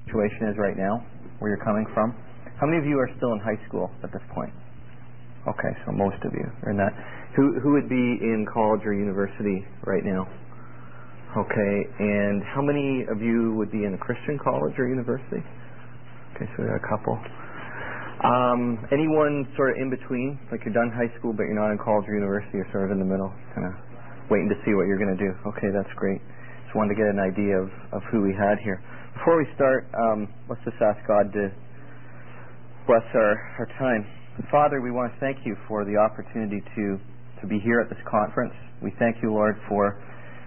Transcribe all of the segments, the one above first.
situation is right now, where you're coming from. How many of you are still in high school at this point? Okay, so most of you are in that. Who would be in college or university right now? Okay, and how many of you would be in a Christian college or university? Okay, so we got a couple. Anyone sort of in between, like you're done high school but you're not in college or university, you're sort of in the middle, kind of waiting to see what you're going to do. Okay, that's great. Just wanted to get an idea of who we had here. Before we start, let's just ask God to bless our time. Father, we want to thank you for the opportunity to be here at this conference. We thank you, Lord, for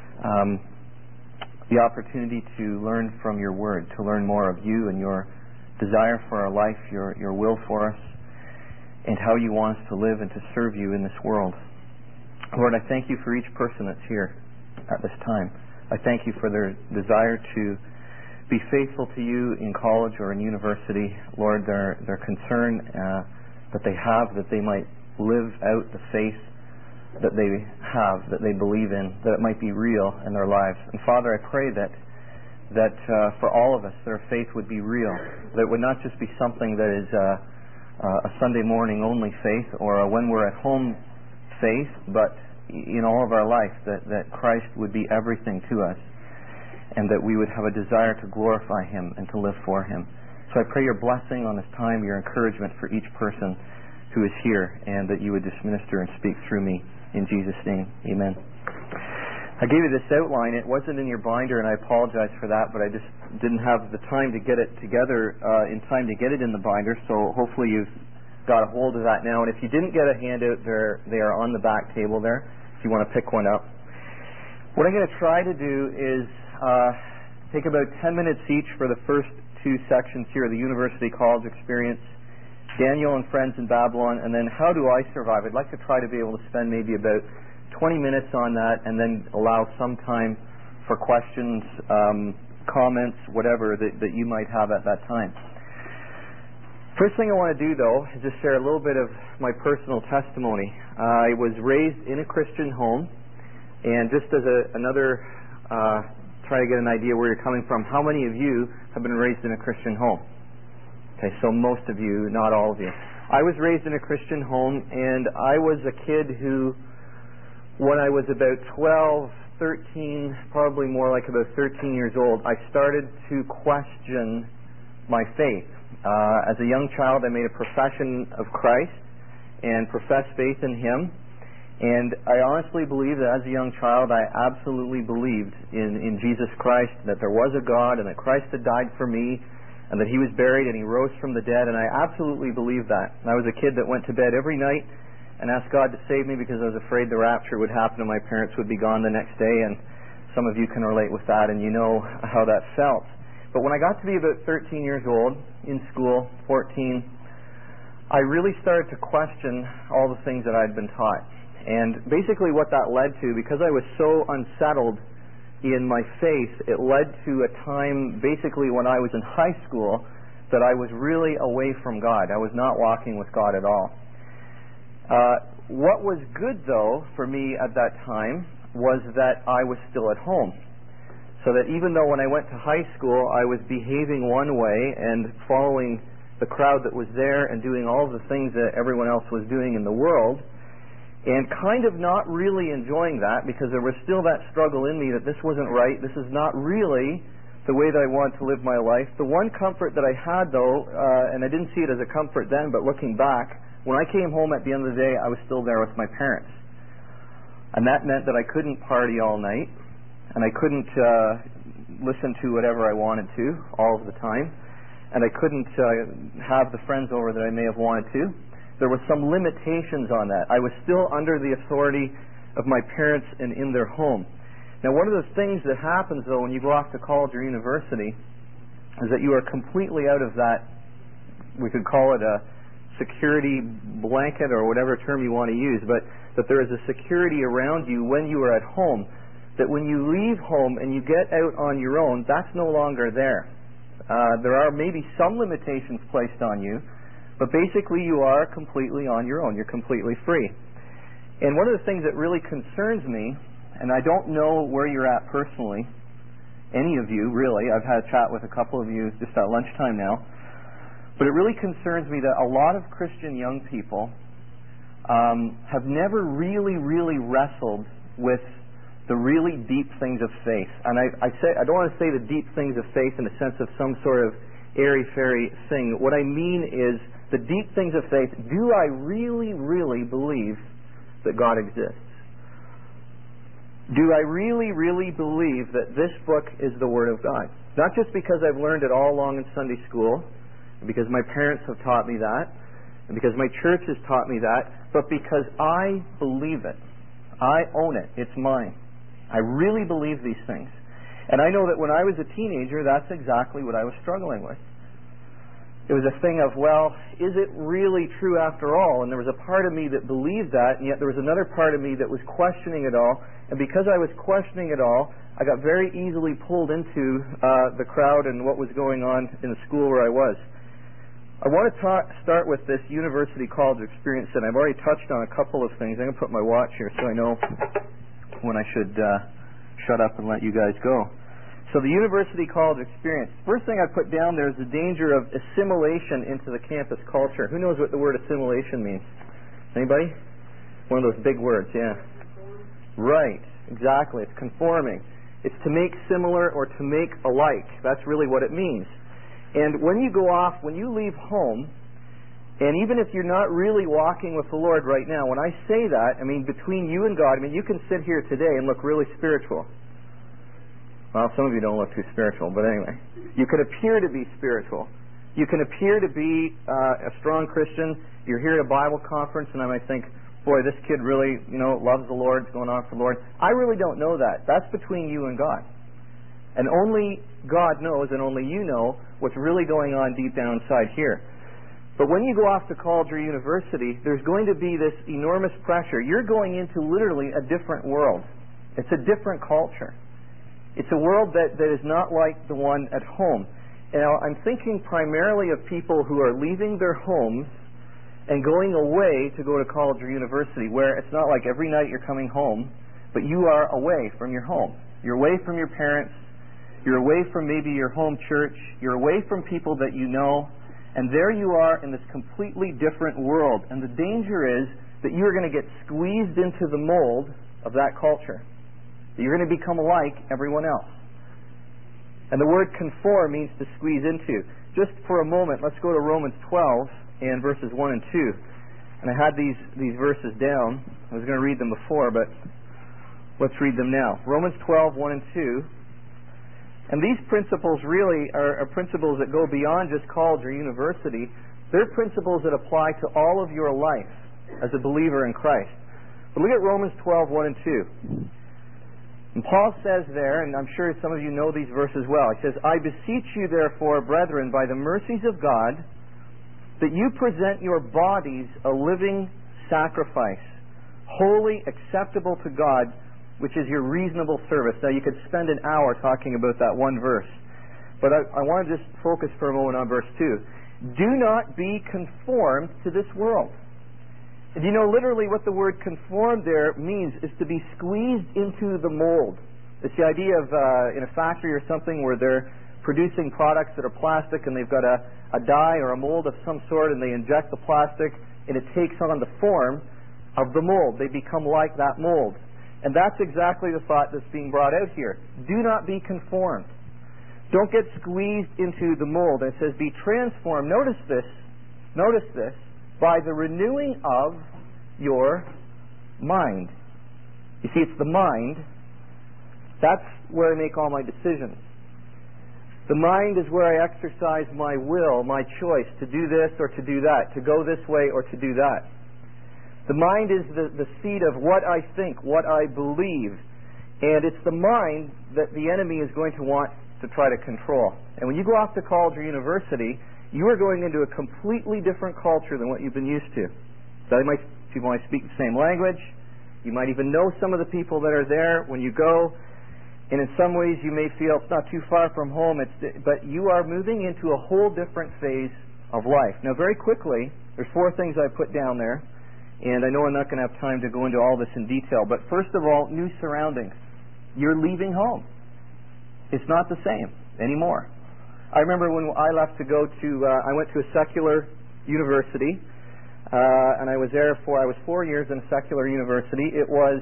the opportunity to learn from your word, to learn more of you and your desire for our life, your will for us, and how you want us to live and to serve you in this world. Lord, I thank you for each person that's here at this time. I thank you for their desire to be faithful to you in college or in university. Lord, their concern that they have, that they might live out the faith that they have, that they believe in, that it might be real in their lives. And Father, I pray that for all of us, their faith would be real, that it would not just be something that is a Sunday morning only faith or a when we're at home faith, but in all of our life, that Christ would be everything to us, and that we would have a desire to glorify Him and to live for Him. So I pray your blessing on this time, your encouragement for each person who is here, and that you would just minister and speak through me. In Jesus' name, amen. I gave you this outline. It wasn't in your binder, and I apologize for that, but I just didn't have the time to get it together in time to get it in the binder, so hopefully you've got a hold of that now. And if you didn't get a handout, they are on the back table there if you want to pick one up. What I'm going to try to do is take about 10 minutes each for the first two sections here, the University College Experience, Daniel and Friends in Babylon, and then How Do I Survive? I'd like to try to be able to spend maybe about 20 minutes on that and then allow some time for questions, comments, whatever that you might have at that time. First thing I want to do, though, is just share a little bit of my personal testimony. I was raised in a Christian home, and just as another try to get an idea where you're coming from, how many of you have been raised in a Christian home? Okay, so most of you, not all of you. I was raised in a Christian home, and I was a kid who, when I was about 12, 13, probably more like about 13 years old, I started to question my faith. As a young child, I made a profession of Christ and professed faith in Him. And I honestly believe that as a young child, I absolutely believed in Jesus Christ, that there was a God and that Christ had died for me and that He was buried and He rose from the dead. And I absolutely believed that. And I was a kid that went to bed every night and asked God to save me because I was afraid the rapture would happen and my parents would be gone the next day. And some of you can relate with that, and you know how that felt. But when I got to be about 13 years old, in school, 14, I really started to question all the things that I'd been taught. And basically what that led to, because I was so unsettled in my faith, it led to a time basically when I was in high school that I was really away from God. I was not walking with God at all. What was good, though, for me at that time was that I was still at home. So that even though when I went to high school I was behaving one way and following the crowd that was there and doing all the things that everyone else was doing in the world, and kind of not really enjoying that because there was still that struggle in me that this wasn't right, this is not really the way that I wanted to live my life. The one comfort that I had, though, and I didn't see it as a comfort then, but looking back, when I came home at the end of the day, I was still there with my parents. And that meant that I couldn't party all night, and I couldn't listen to whatever I wanted to all of the time, and I couldn't have the friends over that I may have wanted to. There were some limitations on that. I was still under the authority of my parents and in their home. Now, one of the things that happens, though, when you go off to college or university is that you are completely out of that, we could call it a security blanket or whatever term you want to use, but that there is a security around you when you are at home, that when you leave home and you get out on your own, that's no longer there. There are maybe some limitations placed on you, but basically you are completely on your own. You're completely free. And one of the things that really concerns me, and I don't know where you're at personally, any of you, really. I've had a chat with a couple of you just at lunchtime now. But it really concerns me that a lot of Christian young people have never really wrestled with the really deep things of faith. And I don't want to say the deep things of faith in the sense of some sort of airy-fairy thing. What I mean is the deep things of faith. Do I really believe that God exists? Do I really believe that this book is the Word of God? Not just because I've learned it all along in Sunday school, and because my parents have taught me that, and because my church has taught me that, but because I believe it. I own it. It's mine. I really believe these things. And I know that when I was a teenager, that's exactly what I was struggling with. It was a thing of, well, is it really true after all? And there was a part of me that believed that, and yet there was another part of me that was questioning it all. And because I was questioning it all, I got very easily pulled into the crowd and what was going on in the school where I was. I want to start with this university college experience, and I've already touched on a couple of things. I'm going to put my watch here so I know when I should shut up and let you guys go. So the university college experience. First thing I put down there is the danger of assimilation into the campus culture. Who knows what the word assimilation means? Anybody? One of those big words, yeah. Right, exactly. It's conforming. It's to make similar or to make alike. That's really what it means. And when you go off, when you leave home, and even if you're not really walking with the Lord right now, when I say that, I mean between you and God, I mean you can sit here today and look really spiritual. Well, some of you don't look too spiritual, but anyway. You can appear to be spiritual. You can appear to be a strong Christian. You're here at a Bible conference, and I might think, boy, this kid really, loves the Lord, is going on for the Lord. I really don't know that. That's between you and God. And only God knows, and only you know, what's really going on deep down inside here. But when you go off to college or university, there's going to be this enormous pressure. You're going into literally a different world. It's a different culture. It's a world that is not like the one at home. Now, I'm thinking primarily of people who are leaving their homes and going away to go to college or university, where it's not like every night you're coming home, but you are away from your home. You're away from your parents. You're away from maybe your home church. You're away from people that you know. And there you are in this completely different world. And the danger is that you're going to get squeezed into the mold of that culture. That you're going to become like everyone else. And the word conform means to squeeze into. Just for a moment, let's go to Romans 12 and verses 1 and 2. And I had these verses down. I was going to read them before, but let's read them now. Romans 12, 1 and 2. And these principles really are principles that go beyond just college or university. They're principles that apply to all of your life as a believer in Christ. But look at Romans 12, 1 and 2. And Paul says there, and I'm sure some of you know these verses well, he says, I beseech you therefore, brethren, by the mercies of God, that you present your bodies a living sacrifice, holy, acceptable to God, which is your reasonable service. Now, you could spend an hour talking about that one verse, but I want to just focus for a moment on verse 2. Do not be conformed to this world. And you know, literally what the word conformed there means is to be squeezed into the mold. It's the idea of in a factory or something where they're producing products that are plastic and they've got a dye or a mold of some sort, and they inject the plastic and it takes on the form of the mold. They become like that mold. And that's exactly the thought that's being brought out here. Do not be conformed. Don't get squeezed into the mold. It says be transformed. Notice this, by the renewing of your mind. You see, it's the mind. That's where I make all my decisions. The mind is where I exercise my will, my choice to do this or to do that, to go this way or to do that. The mind is the seat of what I think, what I believe. And it's the mind that the enemy is going to want to try to control. And when you go off to college or university, you are going into a completely different culture than what you've been used to. So people might speak the same language. You might even know some of the people that are there when you go. And in some ways you may feel it's not too far from home, but you are moving into a whole different phase of life. Now, very quickly, there's 4 things I put down there. And I know I'm not going to have time to go into all this in detail, but first of all, new surroundings. You're leaving home. It's not the same anymore. I remember when I left to go to, I went to a secular university, and I was 4 years in a secular university. It was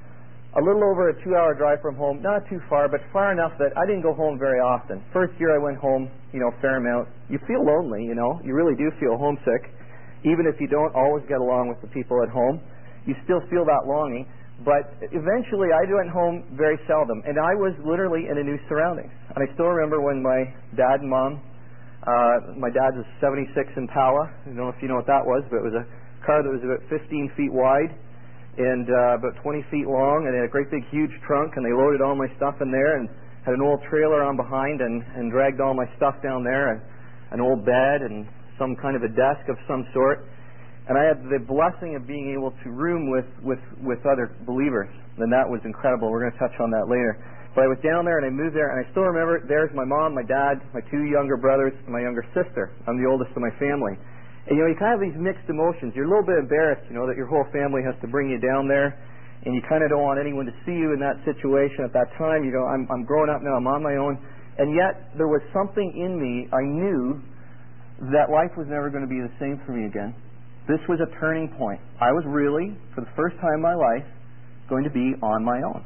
a little over a 2-hour drive from home, not too far, but far enough that I didn't go home very often. First year I went home, a fair amount. You feel lonely, you really do feel homesick. Even if you don't always get along with the people at home, you still feel that longing. But eventually I went home very seldom, and I was literally in a new surroundings. And I still remember when my dad and mom, my dad was 76 Impala. I don't know if you know what that was, but it was a car that was about 15 feet wide and about 20 feet long, and it had a great big huge trunk, and they loaded all my stuff in there and had an old trailer on behind and dragged all my stuff down there, and an old bed and some kind of a desk of some sort. And I had the blessing of being able to room with other believers. And that was incredible. We're going to touch on that later. But I was down there and I moved there, and I still remember there's my mom, my dad, my 2 younger brothers, and my younger sister. I'm the oldest of my family. And you kind of have these mixed emotions. You're a little bit embarrassed, that your whole family has to bring you down there, and you kind of don't want anyone to see you in that situation at that time. I'm growing up now, I'm on my own. And yet there was something in me, I knew that life was never going to be the same for me again. This was a turning point. I was really, for the first time in my life, going to be on my own.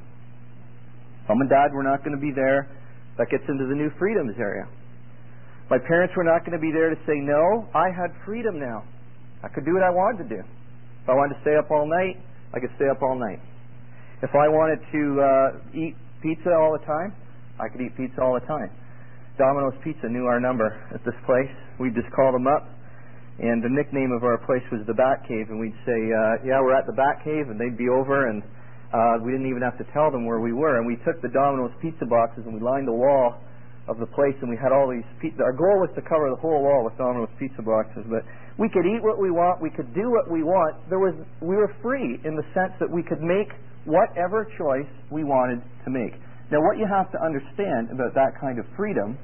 Mom and Dad were not going to be there. That gets into the new freedoms area. My parents were not going to be there to say no. I had freedom now. I could do what I wanted to do. If I wanted to stay up all night, I could stay up all night. If I wanted to eat pizza all the time, I could eat pizza all the time. Domino's Pizza knew our number at this place. We'd just call them up. And the nickname of our place was the Bat Cave, and we'd say, yeah, we're at the Bat Cave, and they'd be over, and we didn't even have to tell them where we were. And we took the Domino's pizza boxes and we lined the wall of the place, and we had all these our goal was to cover the whole wall with Domino's pizza boxes. But we could eat what we want, we could do what we want. We were free in the sense that we could make whatever choice we wanted to make. Now, what you have to understand about that kind of freedom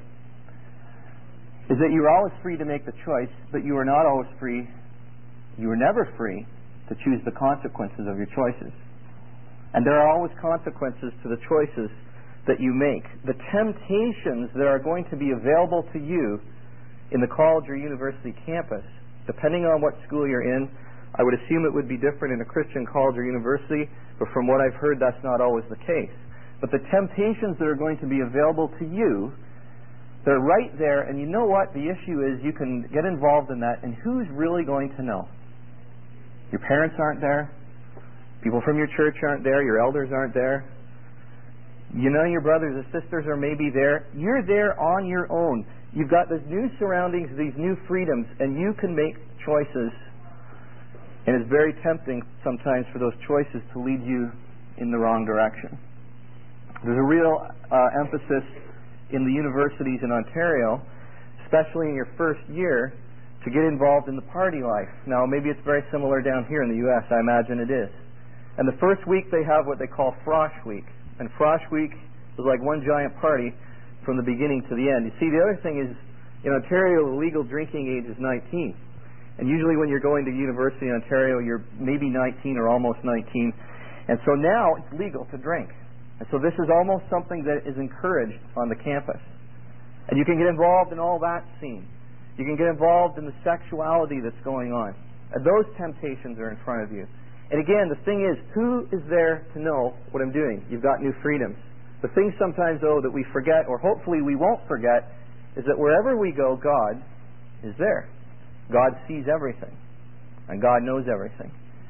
is that you're always free to make the choice, but you are not always free, you are never free to choose the consequences of your choices. And there are always consequences to the choices that you make. The temptations that are going to be available to you in the college or university campus, depending on what school you're in, I would assume it would be different in a Christian college or university, but from what I've heard, that's not always the case. But the temptations that are going to be available to you, they're right there, and you know what? The issue is you can get involved in that, and who's really going to know? Your parents aren't there. People from your church aren't there. Your elders aren't there. Your brothers and sisters are maybe there. You're there on your own. You've got these new surroundings, these new freedoms, and you can make choices. And it's very tempting sometimes for those choices to lead you in the wrong direction. There's a real emphasis in the universities in Ontario, especially in your first year, to get involved in the party life. Now, maybe it's very similar down here in the U.S. I imagine it is. And the first week they have what they call Frosh Week. And Frosh Week was like one giant party from the beginning to the end. You see, the other thing is, in Ontario, the legal drinking age is 19. And usually when you're going to university in Ontario, you're maybe 19 or almost 19. And so now it's legal to drink. And so this is almost something that is encouraged on the campus. And you can get involved in all that scene. You can get involved in the sexuality that's going on. And those temptations are in front of you. And again, the thing is, who is there to know what I'm doing? You've got new freedoms. The thing sometimes, though, that we forget, or hopefully we won't forget, is that wherever we go, God is there. God sees everything. And God knows everything.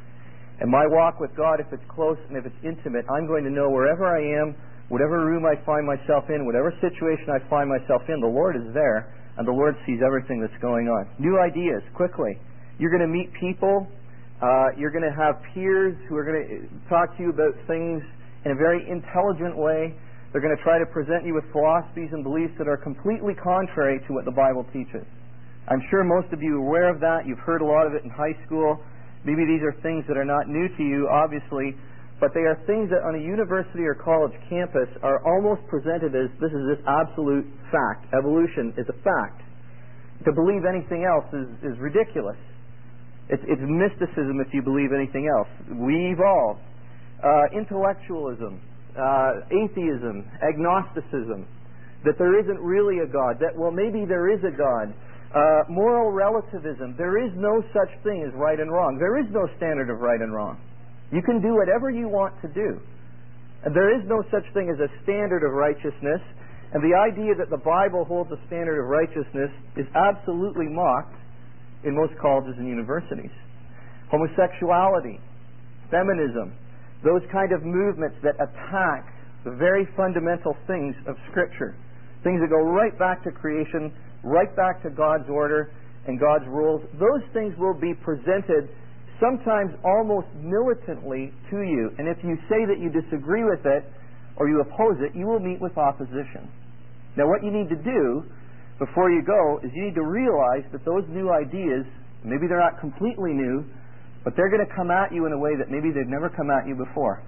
And my walk with God, if it's close and if it's intimate, I'm going to know wherever I am, whatever room I find myself in, whatever situation I find myself in, the Lord is there, and the Lord sees everything that's going on. New ideas, quickly. You're going to meet people. You're going to have peers who are going to talk to you about things in a very intelligent way. They're going to try to present you with philosophies and beliefs that are completely contrary to what the Bible teaches. I'm sure most of you are aware of that. You've heard a lot of it in high school. Maybe these are things that are not new to you, obviously, but they are things that on a university or college campus are almost presented as this is this absolute fact. Evolution is a fact. To believe anything else is ridiculous. It's mysticism if you believe anything else. We evolved. Intellectualism, atheism, agnosticism. that there isn't really a God, that, well, maybe there is a God. Moral relativism. There is no such thing as right and wrong. There is no standard of right and wrong. You can do whatever you want to do. And there is no such thing as a standard of righteousness. And the idea that the Bible holds a standard of righteousness is absolutely mocked in most colleges and universities. Homosexuality, feminism, those kind of movements that attack the very fundamental things of Scripture, things that go right back to creation, right back to God's order and God's rules, those things will be presented sometimes almost militantly to you. And if you say that you disagree with it or you oppose it, you will meet with opposition. Now, what you need to do before you go is you need to realize that those new ideas, maybe they're not completely new, but they're going to come at you in a way that maybe they've never come at you before.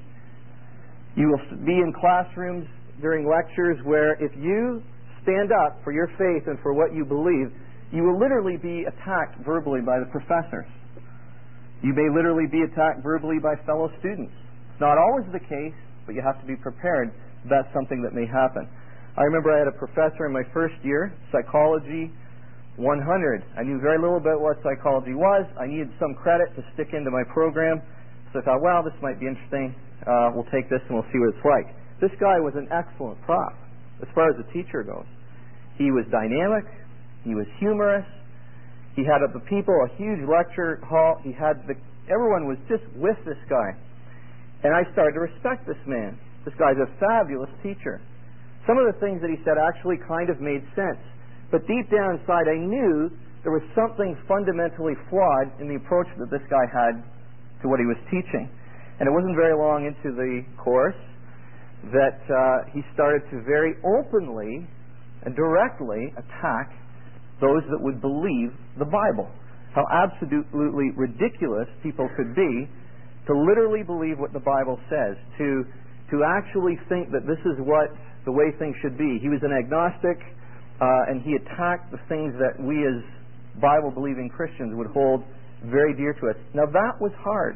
You will be in classrooms during lectures where if you stand up for your faith and for what you believe, you will literally be attacked verbally by the professors. You may literally be attacked verbally by fellow students. It's not always the case, but you have to be prepared. That's something that may happen. I remember I had a professor in my first year, Psychology 100. I knew very little about what psychology was. I needed some credit to stick into my program. So I thought, well, this might be interesting. We'll take this and we'll see what it's like. This guy was an excellent prof as far as the teacher goes. He was dynamic. He was humorous. He had the people, a huge lecture hall. Everyone was just with this guy. And I started to respect this man. This guy's a fabulous teacher. Some of the things that he said actually kind of made sense. But deep down inside, I knew there was something fundamentally flawed in the approach that this guy had to what he was teaching. And it wasn't very long into the course that he started to very openly and directly attack those that would believe the Bible. How absolutely ridiculous people could be to literally believe what the Bible says, to actually think that this is what the way things should be. He was an agnostic, and he attacked the things that we as Bible-believing Christians would hold very dear to us. Now that was hard.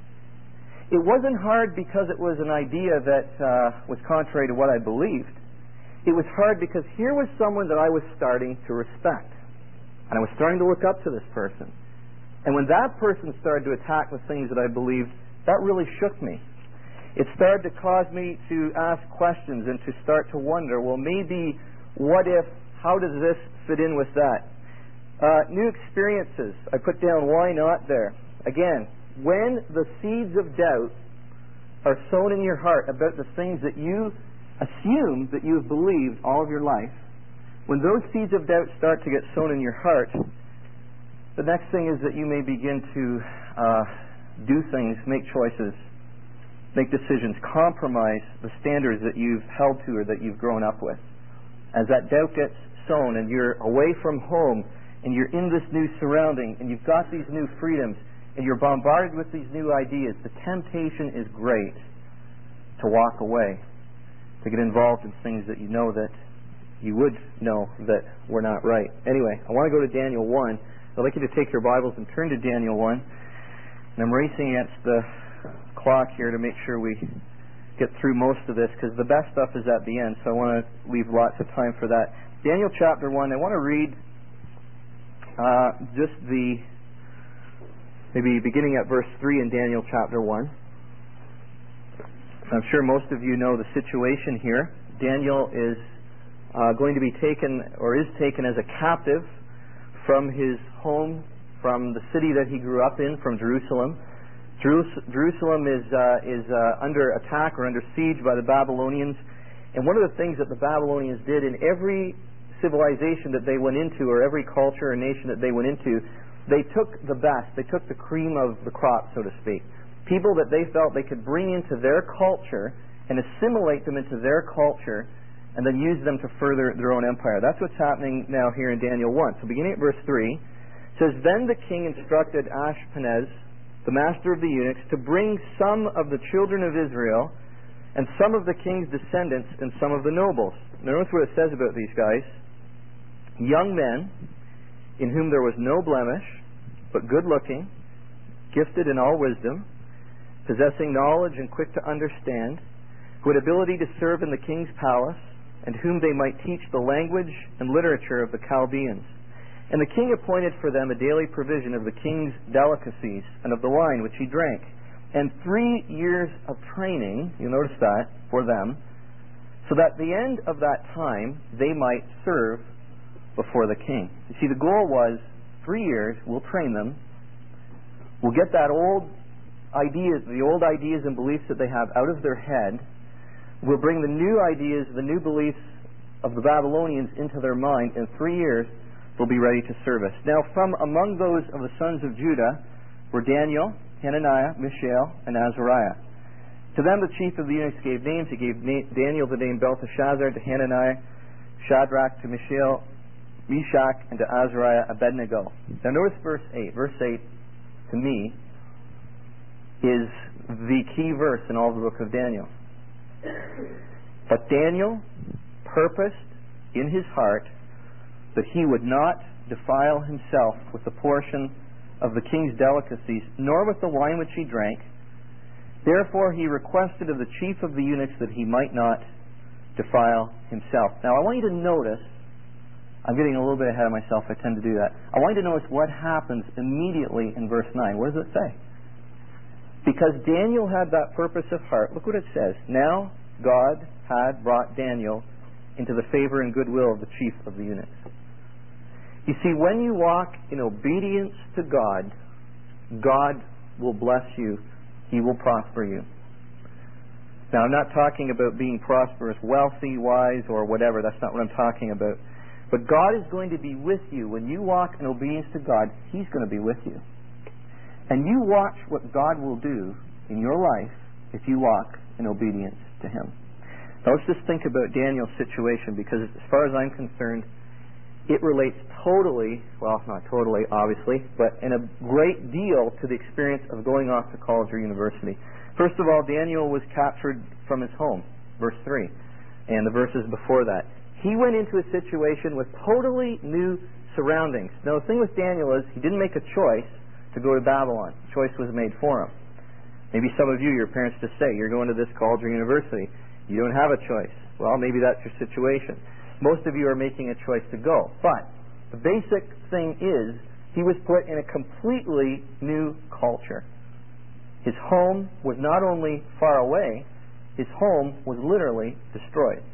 It wasn't hard because it was an idea that was contrary to what I believed. It was hard because here was someone that I was starting to respect. And I was starting to look up to this person. And when that person started to attack the things that I believed, that really shook me. It started to cause me to ask questions and to start to wonder, well, maybe, what if, how does this fit in with that? New experiences. I put down why not there. Again, when the seeds of doubt are sown in your heart about the things that you assume that you have believed all of your life, when those seeds of doubt start to get sown in your heart, the next thing is that you may begin to do things, make choices, make decisions, compromise the standards that you've held to or that you've grown up with. As that doubt gets sown and you're away from home and you're in this new surrounding and you've got these new freedoms and you're bombarded with these new ideas, the temptation is great to walk away, to get involved in things that you know that you would know that were not right. Anyway, I want to go to Daniel 1. I'd like you to take your Bibles and turn to Daniel 1. And I'm racing against the clock here to make sure we get through most of this, because the best stuff is at the end, so I want to leave lots of time for that. Daniel chapter 1, I want to read just maybe beginning at verse 3 in Daniel chapter 1. I'm sure most of you know the situation here. Daniel is going to be taken, or is taken as a captive from his home, from the city that he grew up in, from Jerusalem. Jerusalem is under attack or under siege by the Babylonians. And one of the things that the Babylonians did in every civilization that they went into, or every culture or nation that they went into, they took the best, they took the cream of the crop, so to speak. People that they felt they could bring into their culture and assimilate them into their culture and then use them to further their own empire. That's what's happening now here in Daniel 1. So beginning at verse 3, it says, Then the king instructed Ashpenaz, the master of the eunuchs, to bring some of the children of Israel and some of the king's descendants and some of the nobles. Notice what it says about these guys. Young men, in whom there was no blemish, but good-looking, gifted in all wisdom, possessing knowledge and quick to understand, who had ability to serve in the king's palace, and whom they might teach the language and literature of the Chaldeans. And the king appointed for them a daily provision of the king's delicacies and of the wine which he drank, and 3 years of training, you notice that, for them, so that at the end of that time they might serve before the king. You see, the goal was 3 years, we'll train them, we'll get that the old ideas and beliefs that they have out of their head, we'll bring the new ideas, the new beliefs of the Babylonians into their mind. In 3 years, they'll be ready to serve us. Now, from among those of the sons of Judah were Daniel, Hananiah, Mishael, and Azariah. To them the chief of the eunuchs gave names. He gave Daniel the name Belteshazzar, to Hananiah Shadrach, to Mishael Meshach, and to Azariah Abednego. Now notice verse 8. Verse 8, to me, is the key verse in all the book of Daniel. But Daniel purposed in his heart that he would not defile himself with the portion of the king's delicacies, nor with the wine which he drank. Therefore he requested of the chief of the eunuchs that he might not defile himself. Now I want you to notice, I'm getting a little bit ahead of myself, I tend to do that. I want you to notice what happens immediately in verse 9. What does it say? Because Daniel had that purpose of heart, look what it says. Now God had brought Daniel into the favor and goodwill of the chief of the eunuchs. You see, when you walk in obedience to God, God will bless you. He will prosper you. Now, I'm not talking about being prosperous, wealthy, wise, or whatever. That's not what I'm talking about. But God is going to be with you. When you walk in obedience to God, He's going to be with you. And you watch what God will do in your life if you walk in obedience to Him. Now let's just think about Daniel's situation, because as far as I'm concerned, it relates totally, well, not totally, obviously, but in a great deal to the experience of going off to college or university. First of all, Daniel was captured from his home, verse 3, and the verses before that. He went into a situation with totally new surroundings. Now the thing with Daniel is he didn't make a choice to go to Babylon. The choice was made for him. Maybe some of you, your parents just say, you're going to this college or university. You don't have a choice. Well, maybe that's your situation. Most of you are making a choice to go. But the basic thing is he was put in a completely new culture. His home was not only far away, his home was literally destroyed.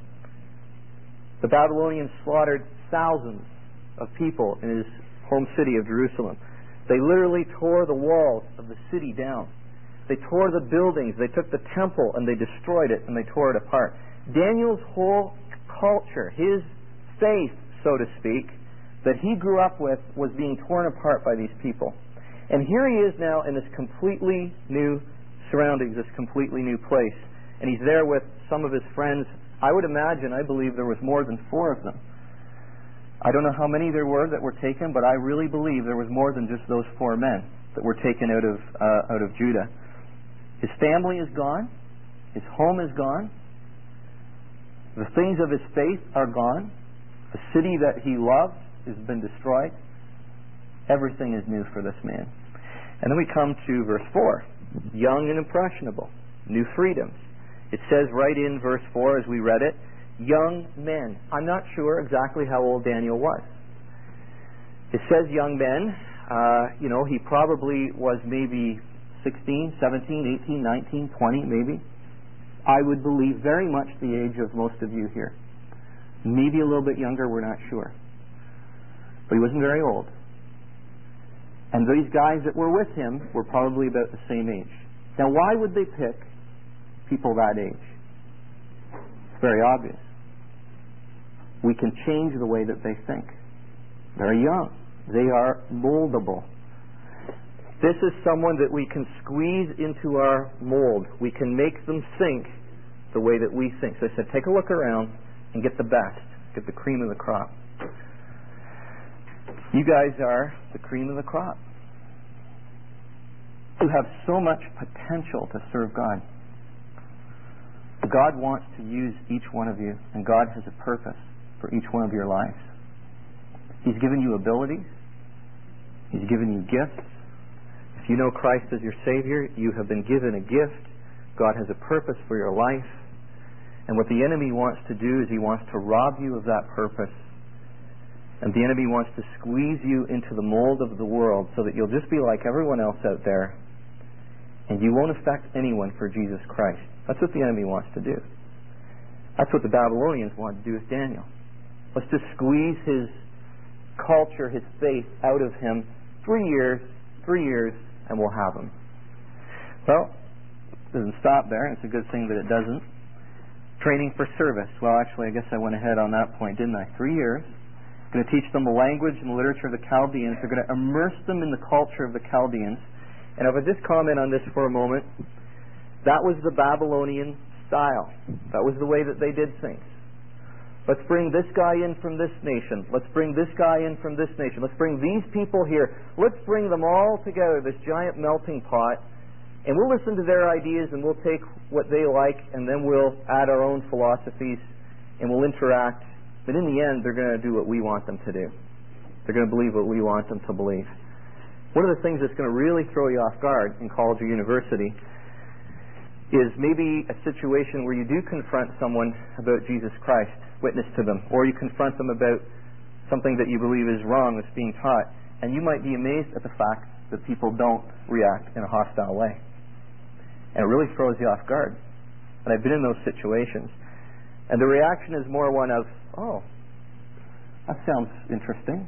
The Babylonians slaughtered thousands of people in his home city of Jerusalem. They literally tore the walls of the city down. They tore the buildings. They took the temple and they destroyed it and they tore it apart. Daniel's whole culture, his faith, so to speak, that he grew up with was being torn apart by these people. And here he is now in this completely new surroundings, this completely new place. And he's there with some of his friends. I would imagine, I believe there was more than 4 of them. I don't know how many there were that were taken, but I really believe there was more than just those 4 men that were taken out of Judah. His family is gone. His home is gone. The things of his faith are gone. The city that he loved has been destroyed. Everything is new for this man. And then we come to verse 4. Young and impressionable. New freedoms. It says right in verse 4 as we read it, young men. I'm not sure exactly how old Daniel was. It says young men. He probably was maybe 16, 17, 18, 19, 20 maybe. I would believe very much the age of most of you here. Maybe a little bit younger, we're not sure. But he wasn't very old. And these guys that were with him were probably about the same age. Now why would they pick people that age? It's very obvious. We can change the way that they think. They're young. They are moldable. This is someone that we can squeeze into our mold. We can make them think the way that we think. So I said, take a look around and get the best. Get the cream of the crop. You guys are the cream of the crop. You have so much potential to serve God. God wants to use each one of you, and God has a purpose for each one of your lives. He's given you abilities. He's given you gifts. If you know Christ as your Savior, you have been given a gift. God has a purpose for your life. And what the enemy wants to do is he wants to rob you of that purpose. And the enemy wants to squeeze you into the mold of the world so that you'll just be like everyone else out there and you won't affect anyone for Jesus Christ. That's what the enemy wants to do. That's what the Babylonians wanted to do with Daniel. Let's just squeeze his culture, his faith out of him. 3 years, and we'll have him. Well, it doesn't stop there, and it's a good thing that it doesn't. Training for service. Well, actually, I guess I went ahead on that point, didn't I? 3 years. Going to teach them the language and the literature of the Chaldeans. They're going to immerse them in the culture of the Chaldeans. And if I just comment on this for a moment, that was the Babylonian style. That was the way that they did things. Let's bring this guy in from this nation. Let's bring this guy in from this nation. Let's bring these people here. Let's bring them all together, this giant melting pot, and we'll listen to their ideas and we'll take what they like and then we'll add our own philosophies and we'll interact. But in the end, they're going to do what we want them to do. They're going to believe what we want them to believe. One of the things that's going to really throw you off guard in college or university is maybe a situation where you do confront someone about Jesus Christ, witness to them, or you confront them about something that you believe is wrong that's being taught, and you might be amazed at the fact that people don't react in a hostile way. And it really throws you off guard. And I've been in those situations. And the reaction is more one of, oh, that sounds interesting.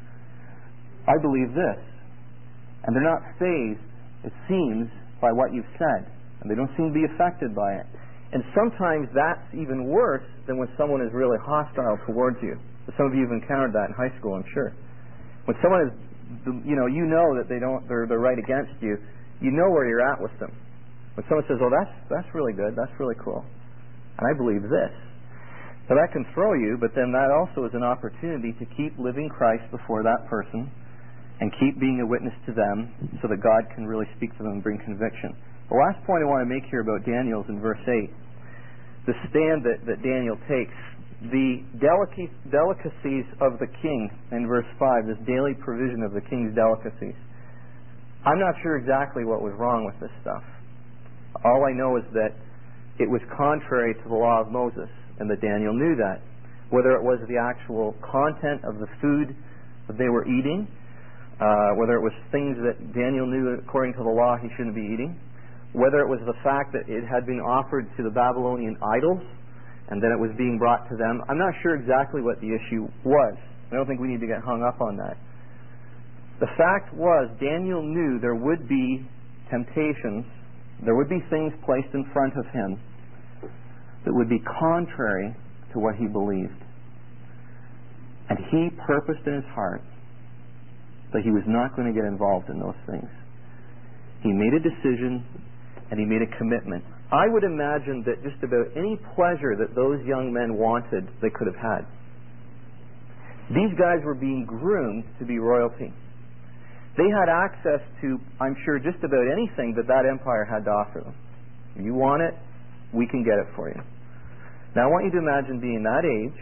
I believe this. And they're not fazed, it seems, by what you've said. And they don't seem to be affected by it. And sometimes that's even worse than when someone is really hostile towards you. Some of you have encountered that in high school, I'm sure. When someone is, you know that they're right against you, you know where you're at with them. When someone says, "Oh, that's really good, that's really cool, and I believe this," so that can throw you. But then that also is an opportunity to keep living Christ before that person, and keep being a witness to them, so that God can really speak to them and bring conviction. The last point I want to make here about Daniel is in verse 8. The stand that Daniel takes, the delicacies of the king in verse 5, this daily provision of the king's delicacies. I'm not sure exactly what was wrong with this stuff. All I know is that it was contrary to the law of Moses, and that Daniel knew that. Whether it was the actual content of the food that they were eating, whether it was things that Daniel knew according to the law he shouldn't be eating, whether it was the fact that it had been offered to the Babylonian idols and then it was being brought to them. I'm not sure exactly what the issue was. I don't think we need to get hung up on that. The fact was, Daniel knew there would be temptations, there would be things placed in front of him that would be contrary to what he believed. And he purposed in his heart that he was not going to get involved in those things. He made a decision and he made a commitment. I would imagine that just about any pleasure that those young men wanted, they could have had. These guys were being groomed to be royalty. They had access to, I'm sure, just about anything that empire had to offer them. If you want it, we can get it for you. Now I want you to imagine being that age,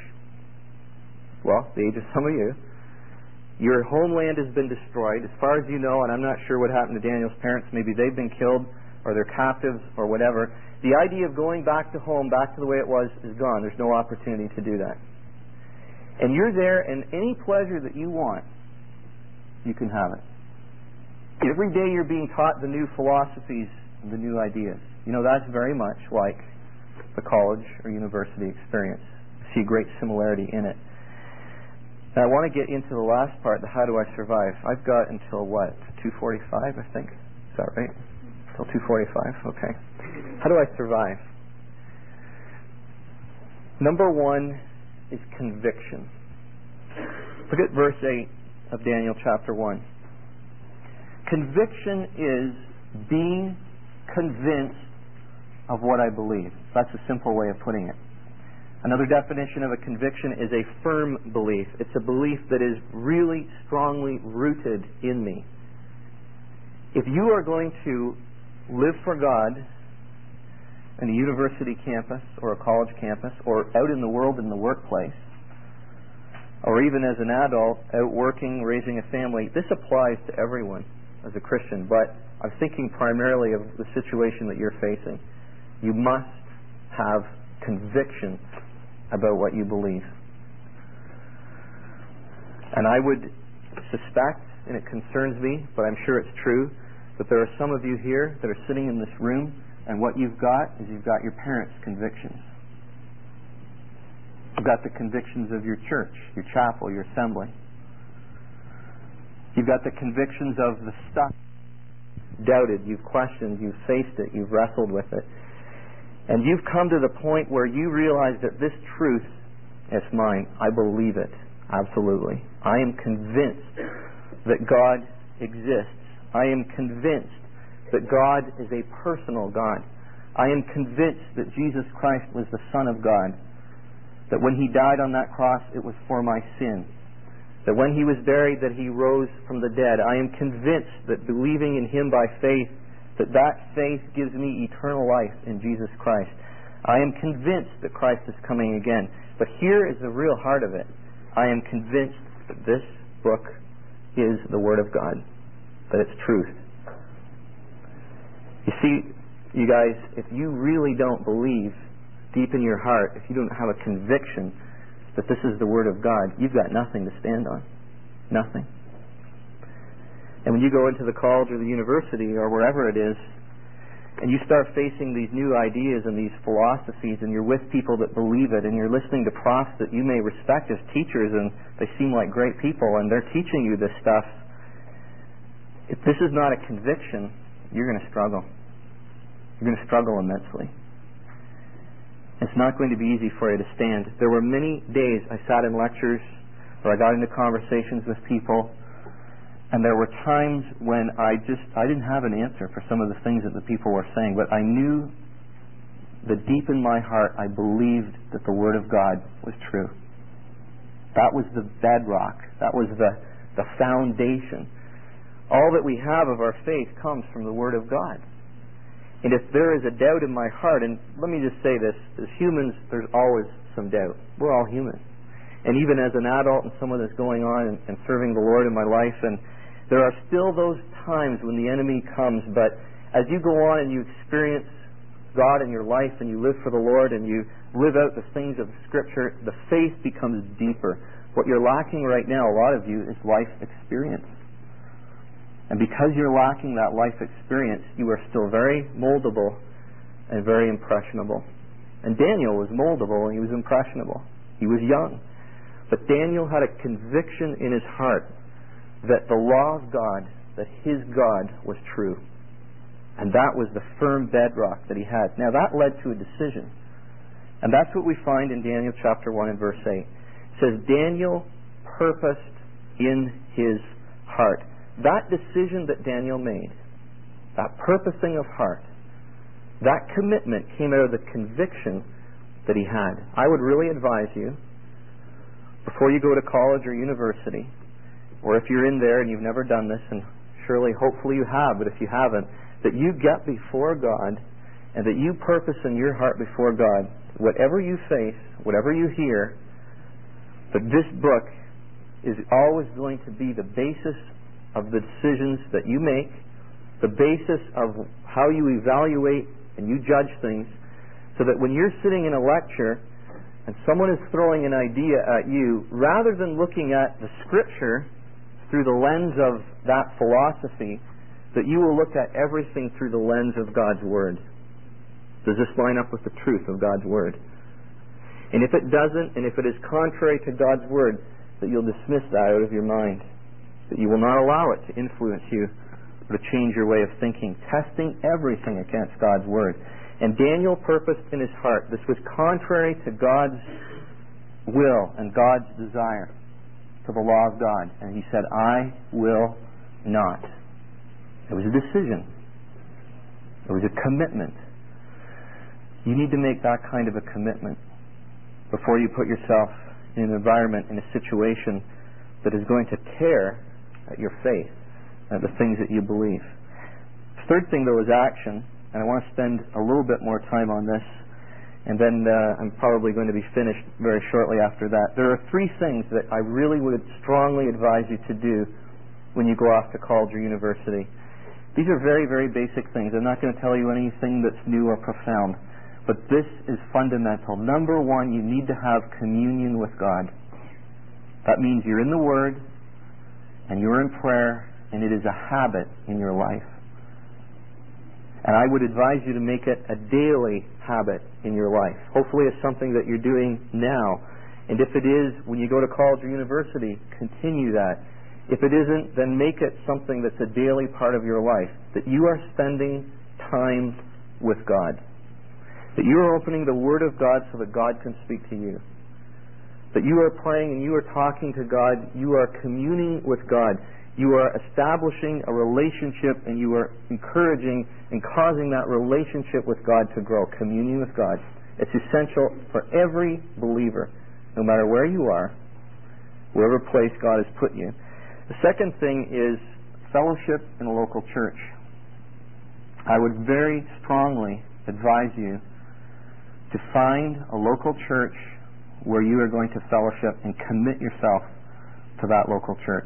well, the age of some of you. Your homeland has been destroyed, as far as you know, and I'm not sure what happened to Daniel's parents. Maybe they've been killed, or they're captives, or whatever. The idea of going back to home, back to the way it was, is gone. There's no opportunity to do that. And you're there, and any pleasure that you want, you can have it. Every day you're being taught the new philosophies, the new ideas. You know, that's very much like the college or university experience. I see great similarity in it. Now I want to get into the last part, the how do I survive. I've got until what? 2:45, I think. Is that right? Until 2:45? Okay. How do I survive? Number one is conviction. Look at verse 8 of Daniel chapter 1. Conviction is being convinced of what I believe. That's a simple way of putting it. Another definition of a conviction is a firm belief. It's a belief that is really strongly rooted in me. If you are going to live for God in a university campus or a college campus or out in the world in the workplace, or even as an adult out working, raising a family, this applies to everyone as a Christian, but I'm thinking primarily of the situation that you're facing. You must have conviction about what you believe. And I would suspect, and it concerns me, but I'm sure it's true, that there are some of you here that are sitting in this room, and what you've got is you've got your parents' convictions. You've got the convictions of your church, your chapel, your assembly. You've got the convictions of the stuff you've doubted, you've questioned, you've faced it, you've wrestled with it. And you've come to the point where you realize that this truth is mine. I believe it. Absolutely. I am convinced that God exists. I am convinced that God is a personal God. I am convinced that Jesus Christ was the Son of God. That when He died on that cross, it was for my sin. That when He was buried, that He rose from the dead. I am convinced that believing in Him by faith, that faith gives me eternal life in Jesus Christ. I am convinced that Christ is coming again. But here is the real heart of it. I am convinced that this book is the Word of God, that it's truth. You see, you guys, if you really don't believe deep in your heart, if you don't have a conviction that this is the Word of God, you've got nothing to stand on. Nothing. And when you go into the college or the university or wherever it is, and you start facing these new ideas and these philosophies, and you're with people that believe it, and you're listening to profs that you may respect as teachers, and they seem like great people, and they're teaching you this stuff, if this is not a conviction, you're going to struggle. You're going to struggle immensely. It's not going to be easy for you to stand. There were many days I sat in lectures, or I got into conversations with people, and there were times when I didn't have an answer for some of the things that the people were saying, but I knew that deep in my heart I believed that the Word of God was true. That was the bedrock. That was the foundation. All that we have of our faith comes from the Word of God. And if there is a doubt in my heart, and let me just say this, as humans, there's always some doubt. We're all human. And even as an adult and someone that's going on and serving the Lord in my life, and there are still those times when the enemy comes, but as you go on and you experience God in your life and you live for the Lord and you live out the things of Scripture, the faith becomes deeper. What you're lacking right now, a lot of you, is life experience. And because you're lacking that life experience, you are still very moldable and very impressionable. And Daniel was moldable and he was impressionable. He was young. But Daniel had a conviction in his heart that the law of God, that his God was true. And that was the firm bedrock that he had. Now that led to a decision. And that's what we find in Daniel chapter 1 and verse 8. It says, Daniel purposed in his heart. That decision that Daniel made, that purposing of heart, that commitment came out of the conviction that he had. I would really advise you, before you go to college or university, or if you're in there and you've never done this, and surely, hopefully you have, but if you haven't, that you get before God and that you purpose in your heart before God, whatever you face, whatever you hear, that this book is always going to be the basis of the decisions that you make, the basis of how you evaluate and you judge things, so that when you're sitting in a lecture and someone is throwing an idea at you, rather than looking at the Scripture through the lens of that philosophy, that you will look at everything through the lens of God's Word. Does this line up with the truth of God's Word? And if it doesn't, and if it is contrary to God's Word, that you'll dismiss that out of your mind. That you will not allow it to influence you or to change your way of thinking, testing everything against God's Word. And Daniel purposed in his heart, this was contrary to God's will and God's desire, to the law of God. And he said, I will not. It was a decision. It was a commitment. You need to make that kind of a commitment before you put yourself in an environment, in a situation that is going to tear at your faith, at the things that you believe. The third thing, though, is action. And I want to spend a little bit more time on this, and then I'm probably going to be finished very shortly after that. There are three things that I really would strongly advise you to do when you go off to college or university. These are very, very basic things. I'm not going to tell you anything that's new or profound. But this is fundamental. Number one, you need to have communion with God. That means you're in the Word and you're in prayer, and it is a habit in your life. And I would advise you to make it a daily habit in your life. Hopefully it's something that you're doing now. And if it is, when you go to college or university, continue that. If it isn't, then make it something that's a daily part of your life. That you are spending time with God. That you are opening the Word of God so that God can speak to you. That you are praying and you are talking to God. You are communing with God. You are establishing a relationship, and you are encouraging and causing that relationship with God to grow. Communion with God. It's essential for every believer, no matter where you are, wherever place God has put you. The second thing is fellowship in a local church. I would very strongly advise you to find a local church where you are going to fellowship and commit yourself to that local church.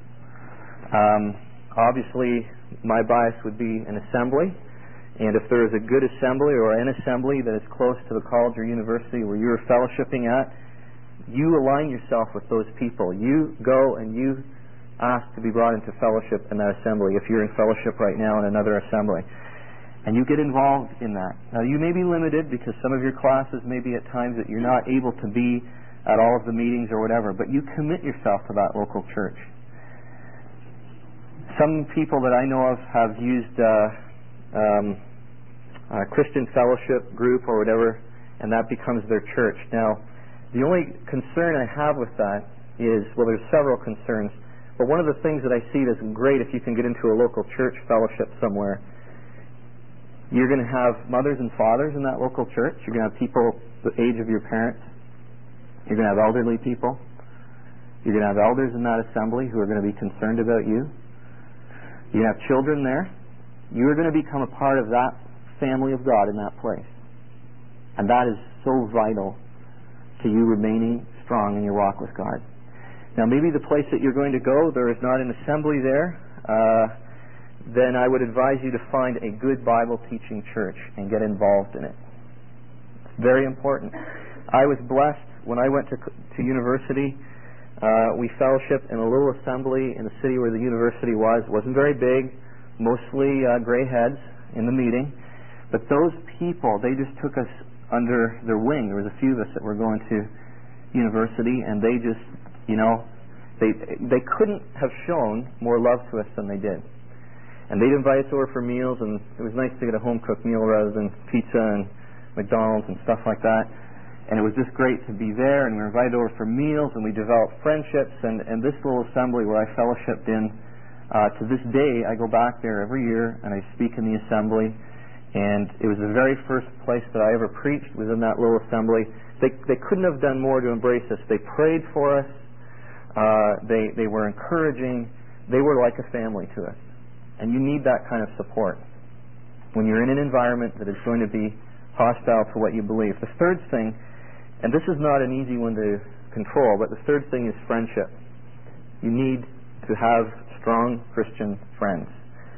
Obviously, my bias would be an assembly, and if there is a good assembly or an assembly that is close to the college or university where you are fellowshipping at, you align yourself with those people. You go and you ask to be brought into fellowship in that assembly if you're in fellowship right now in another assembly. And you get involved in that. Now, you may be limited because some of your classes may be at times that you're not able to be at all of the meetings or whatever, but you commit yourself to that local church. Some people that I know of have used a Christian fellowship group or whatever, and that becomes their church. Now, the only concern I have with that is, well, there's several concerns, but one of the things that I see that's great if you can get into a local church fellowship somewhere, you're going to have mothers and fathers in that local church. You're going to have people the age of your parents. You're going to have elderly people. You're going to have elders in that assembly who are going to be concerned about you. You have children there. You are going to become a part of that family of God in that place. And that is so vital to you remaining strong in your walk with God. Now, maybe the place that you're going to go, there is not an assembly there. Then I would advise you to find a good Bible teaching church and get involved in it. It's very important. I was blessed when I went to university. We fellowshipped in a little assembly in the city where the university was. It wasn't very big, mostly gray heads in the meeting. But those people, they just took us under their wing. There was a few of us that were going to university, and they just, they couldn't have shown more love to us than they did. And they'd invite us over for meals, and it was nice to get a home-cooked meal rather than pizza and McDonald's and stuff like that. And it was just great to be there, and we were invited over for meals, and we developed friendships. And this little assembly where I fellowshipped in, to this day, I go back there every year, and I speak in the assembly. And it was the very first place that I ever preached, was in that little assembly. They couldn't have done more to embrace us. They prayed for us. They were encouraging. They were like a family to us. And you need that kind of support when you're in an environment that is going to be hostile to what you believe. The third thing, and this is not an easy one to control, but the third thing is friendship. You need to have strong Christian friends.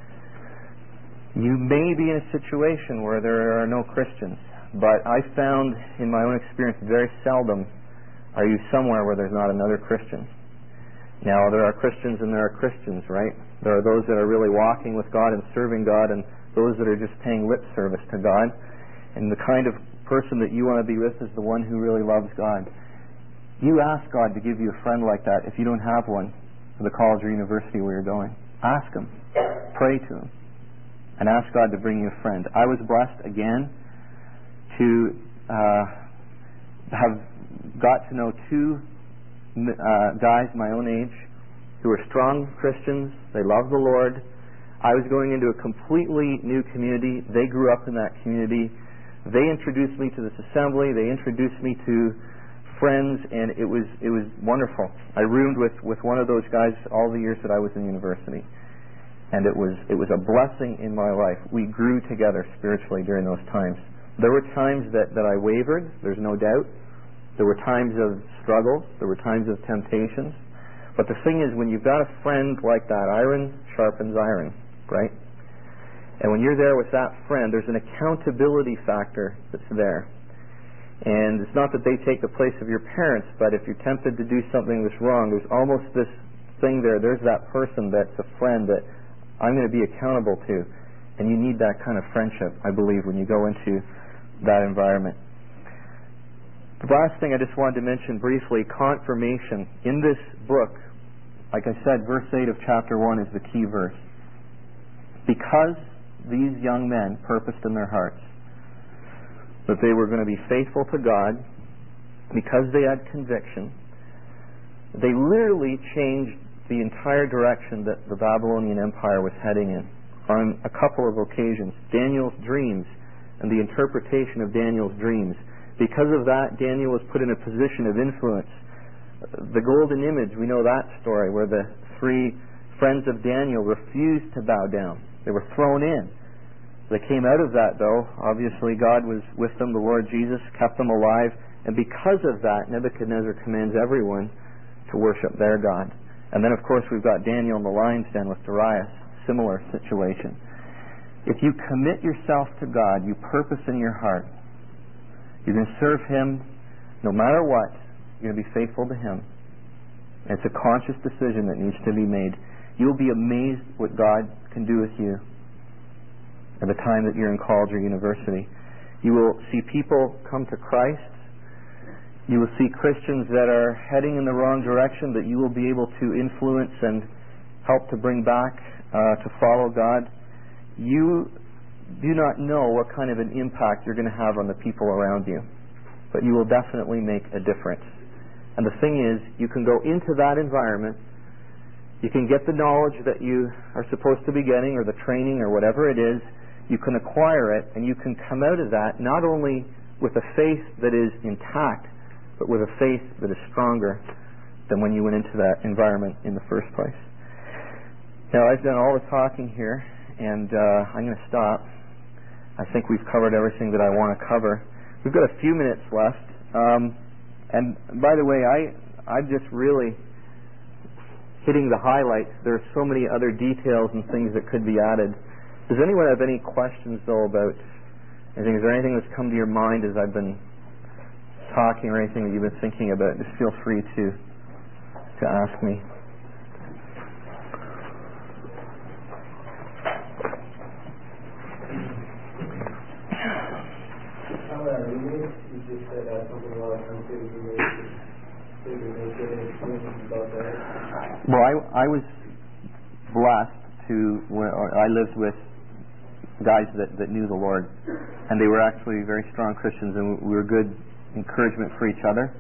You may be in a situation where there are no Christians, but I found in my own experience very seldom are you somewhere where there's not another Christian. Now, there are Christians and there are Christians, right? There are those that are really walking with God and serving God, and those that are just paying lip service to God. And the kind of person that you want to be with is the one who really loves God. You ask God to give you a friend like that if you don't have one for the college or university where you're going. Ask Him. Pray to Him. And ask God to bring you a friend. I was blessed, again, to have got to know two guys my own age who were strong Christians. They loved the Lord. I was going into a completely new community. They grew up in that community. They introduced me to this assembly. They introduced me to friends, and it was wonderful. I roomed with one of those guys all the years that I was in university, and it was a blessing in my life. We grew together spiritually during those times. There were times that I wavered, there's no doubt. There were times of struggle. There were times of temptations. But the thing is, when you've got a friend like that, iron sharpens iron, right? And when you're there with that friend, there's an accountability factor that's there. And it's not that they take the place of your parents, but if you're tempted to do something that's wrong, there's almost this thing there. There's that person that's a friend that I'm going to be accountable to. And you need that kind of friendship, I believe, when you go into that environment. The last thing I just wanted to mention briefly, confirmation. In this book, like I said, verse 8 of chapter 1 is the key verse. Because these young men purposed in their hearts that they were going to be faithful to God, because they had conviction, they literally changed the entire direction that the Babylonian Empire was heading in on a couple of occasions. Daniel's dreams and the interpretation of Daniel's dreams. Because of that, Daniel was put in a position of influence. The golden image, we know that story, where the three friends of Daniel refused to bow down. They were thrown in. They came out of that, though. Obviously, God was with them. The Lord Jesus kept them alive. And because of that, Nebuchadnezzar commands everyone to worship their God. And then, of course, we've got Daniel in the lion's den with Darius. Similar situation. If you commit yourself to God, you purpose in your heart, you're going to serve Him no matter what. You're going to be faithful to Him. And it's a conscious decision that needs to be made. You'll be amazed what God can do with you at the time that you're in college or university. You will see people come to Christ. You will see Christians that are heading in the wrong direction that you will be able to influence and help to bring back to follow God. You do not know what kind of an impact you're going to have on the people around you, but you will definitely make a difference. And the thing is, you can go into that environment, you can get the knowledge that you are supposed to be getting, or the training, or whatever it is. You can acquire it, and you can come out of that not only with a faith that is intact, but with a faith that is stronger than when you went into that environment in the first place. Now, I've done all the talking here, and I'm going to stop. I think we've covered everything that I want to cover. We've got a few minutes left. And by the way, I'm just really hitting the highlights. There are so many other details and things that could be added. Does anyone have any questions, though, about anything? Is there anything that's come to your mind as I've been talking, or anything that you've been thinking about? Just feel free to ask me. You just said something about unstable roommates. Well, I was blessed I lived with guys that knew the Lord, and they were actually very strong Christians, and we were good encouragement for each other.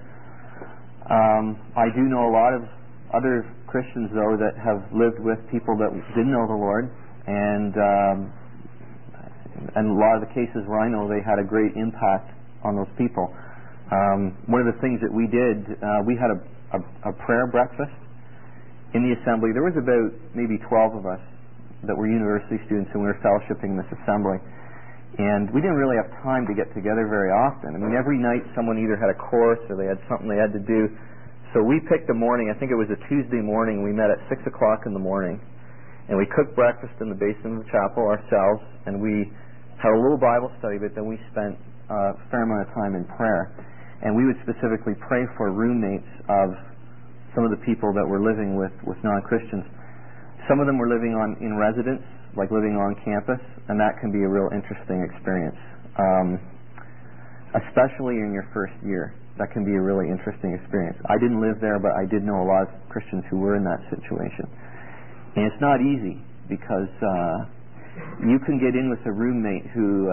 I do know a lot of other Christians, though, that have lived with people that didn't know the Lord, and a lot of the cases where I know, they had a great impact on those people. One of the things that we did, we had a prayer breakfast in the assembly. There was about maybe 12 of us that were university students, and we were fellowshipping in this assembly. And we didn't really have time to get together very often. I mean, every night someone either had a course or they had something they had to do. So we picked a morning, I think it was a Tuesday morning, we met at 6 o'clock in the morning. And we cooked breakfast in the basement of the chapel ourselves, and we had a little Bible study, but then we spent a fair amount of time in prayer. And we would specifically pray for roommates of some of the people that were living with non-Christians. Some of them were living in residence, like living on campus, and that can be a real interesting experience. Especially in your first year, that can be a really interesting experience. I didn't live there, but I did know a lot of Christians who were in that situation. And it's not easy, because you can get in with a roommate who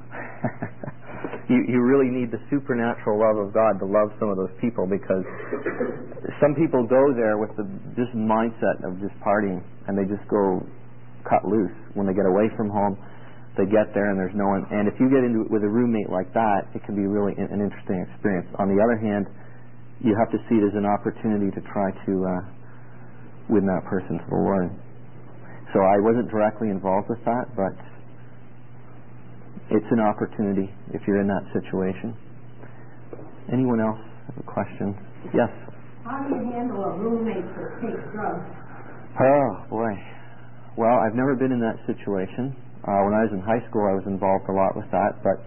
you really need the supernatural love of God to love some of those people, because some people go there with this mindset of just partying, and they just go cut loose when they get away from home. They get there and there's no one. And if you get into it with a roommate like that, it can be really an interesting experience. On the other hand, you have to see it as an opportunity to try to win that person to the Lord. So I wasn't directly involved with that, but it's an opportunity if you're in that situation. Anyone else have a question? Yes? How do you handle a roommate that takes drugs? Oh, boy. Well, I've never been in that situation. When I was in high school, I was involved a lot with that, but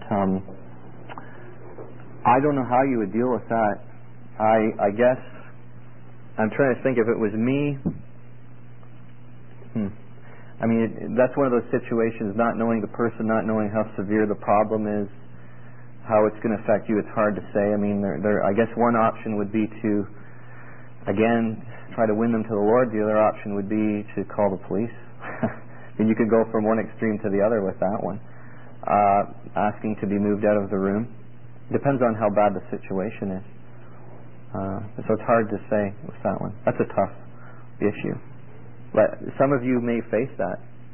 I don't know how you would deal with that. I guess I'm trying to think if it was me. I mean, that's one of those situations, not knowing the person, not knowing how severe the problem is, how it's going to affect you. It's hard to say. I mean, I guess one option would be to, again, try to win them to the Lord. The other option would be to call the police. And you could go from one extreme to the other with that one. Asking to be moved out of the room. Depends on how bad the situation is. So it's hard to say with that one. That's a tough issue. But some of you may face that.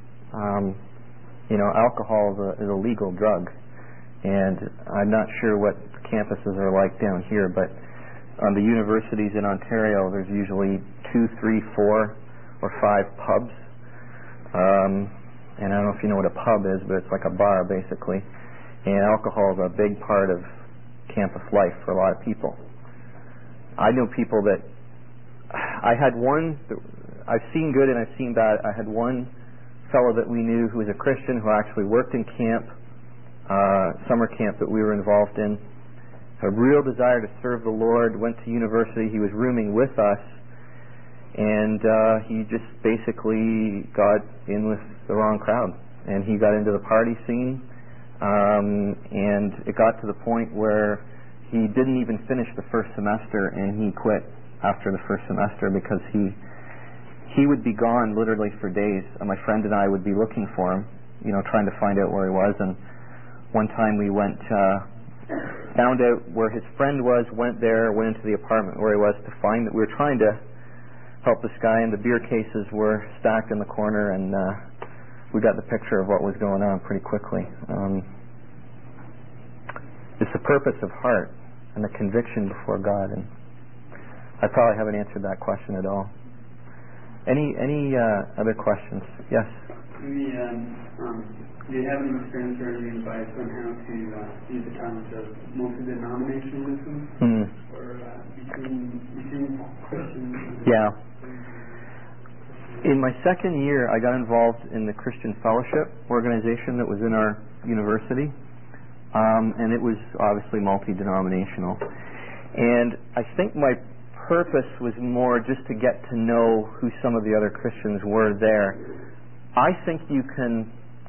Alcohol is a legal drug. And I'm not sure what campuses are like down here, but on the universities in Ontario, there's usually 2, 3, 4, or 5 pubs. And I don't know if you know what a pub is, but it's like a bar, basically. And alcohol is a big part of campus life for a lot of people. I know people that... I've seen good and I've seen bad. I had one fellow that we knew who was a Christian who actually worked in camp, summer camp that we were involved in. Had a real desire to serve the Lord, went to university. He was rooming with us, and he just basically got in with the wrong crowd. And he got into the party scene, and it got to the point where he didn't even finish the first semester, and he quit after the first semester because he would be gone literally for days. And my friend and I would be looking for him, trying to find out where he was. And one time we went, found out where his friend was, went there, went into the apartment where he was to find that we were trying to help this guy, and the beer cases were stacked in the corner, and we got the picture of what was going on pretty quickly. It's the purpose of heart and the conviction before God, and I probably haven't answered that question at all. Any other questions? Yes? Maybe, do you have any experience or any advice on how to use the terms of multi-denominationalism or between Christians? Yeah. In my second year, I got involved in the Christian Fellowship organization that was in our university, and it was obviously multi-denominational. And I think my purpose was more just to get to know who some of the other Christians were there. I think you can...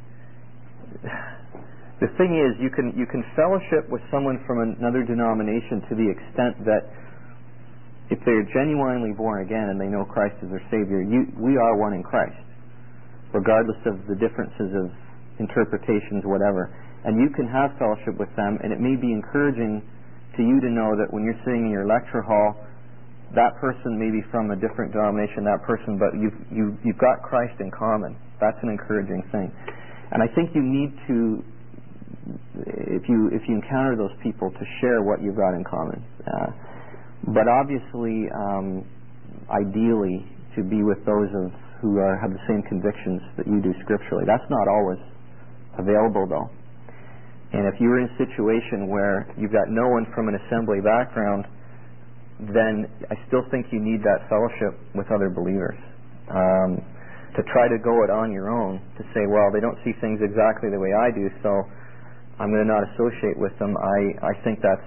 The thing is, you can fellowship with someone from another denomination to the extent that if they're genuinely born again and they know Christ as their Savior, we are one in Christ, regardless of the differences of interpretations, whatever. And you can have fellowship with them, and it may be encouraging to you to know that when you're sitting in your lecture hall, that person may be from a different denomination, that person, but you've got Christ in common. That's an encouraging thing. And I think you need to, if you encounter those people, to share what you've got in common. But obviously, ideally, to be with those who have the same convictions that you do scripturally. That's not always available, though. And if you're in a situation where you've got no one from an assembly background, then I still think you need that fellowship with other believers. To try to go it on your own, to say, well, they don't see things exactly the way I do, so I'm going to not associate with them. I think that's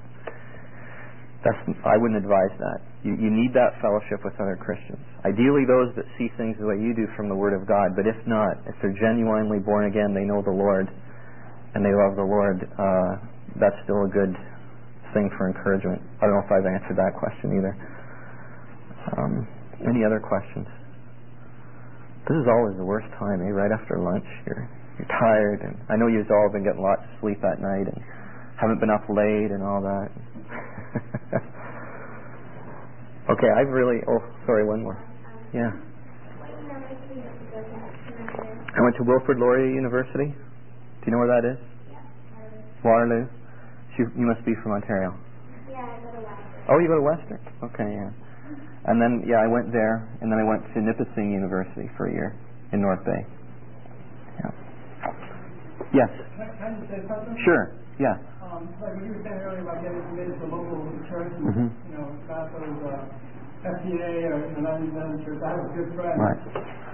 I wouldn't advise that. You need that fellowship with other Christians. Ideally those that see things the way you do from the Word of God, but if not, if they're genuinely born again, they know the Lord, and they love the Lord, that's still a good thing for encouragement. I don't know if I've answered that question either. Any other questions? This is always the worst time, right after lunch. You're tired, and I know you've all been getting lots of sleep at night and haven't been up late and all that. Okay, one more. Yeah. I went to Wilfrid Laurier University. Do you know where that is? Waterloo. You must be from Ontario. Yeah, I go to Western. Oh, you go to Western. Okay, yeah. And then, I went there, and then I went to Nipissing University for a year in North Bay. Yeah. Yes. Can you say something? Sure. Yeah. Like what you were saying earlier about getting committed to local church, not those FTA or non-independent church. I have a good friend. Right.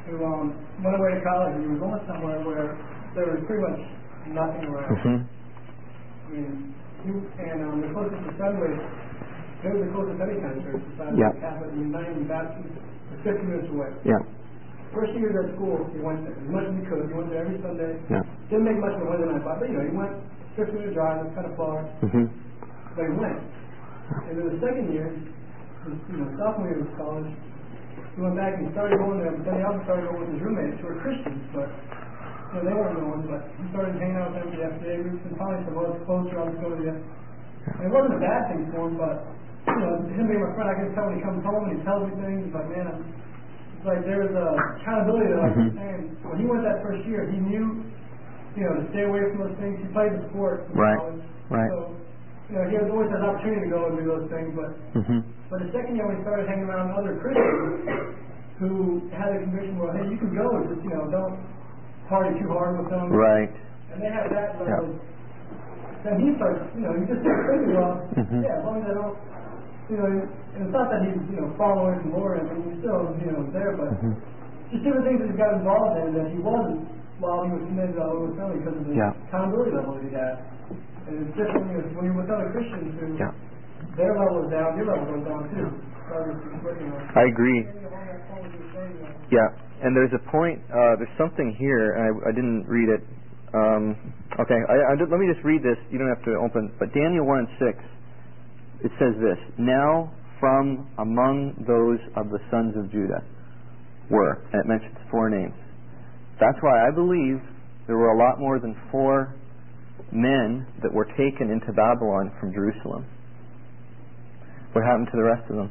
who went away to college and he was going somewhere where there was pretty much nothing around. Mm-hmm. I mean, the closest to Sunway, it was the closest any kind of church besides Yeah. the Catholic and United Baptist, was 50 minutes away. Yeah. First year at school, he went there as much as he could. He went there every Sunday. Yeah. Didn't make much of a Wednesday night, but he went 50-minute drive. It was kind of far, Mm-hmm. but he went. And then the second year, sophomore year of college, he went back and he started going there, but then he also started going with his roommates who were Christians, but they weren't going, but he started hanging out with them for the FCA groups, and finally said, well, it's closer, I'll just go to the FCA. And it wasn't a bad thing for him, but, him being my friend, I can tell when he comes home and he tells me things, he's like, man, it's like there was a accountability that I was saying. When he went that first year, he knew, to stay away from those things. He played the sport in college. Right. So, he always has opportunity to go and do those things, but but the second year when he started hanging around other Christians who had a conviction, well, hey, you can go, just don't party too hard with them. Right. And they had that level. Then he starts, he just starts thinking, well, yeah, as long as I don't, and it's not that he's, falling away from the Lord, I mean, he's still, there, but just different things that he got involved in that he wasn't while he was committed to all family because of the accountability level that he had. And it's different when you're with other Christians who their level is down, your level goes down too. I agree. Yeah, and there's a point, there's something here, and I didn't read it. Okay, let me just read this. You don't have to open, but Daniel 1 and 6, it says this, now from among those of the sons of Judah were, and it mentions 4 names. That's why I believe there were a lot more than 4 men that were taken into Babylon from Jerusalem. What happened to the rest of them?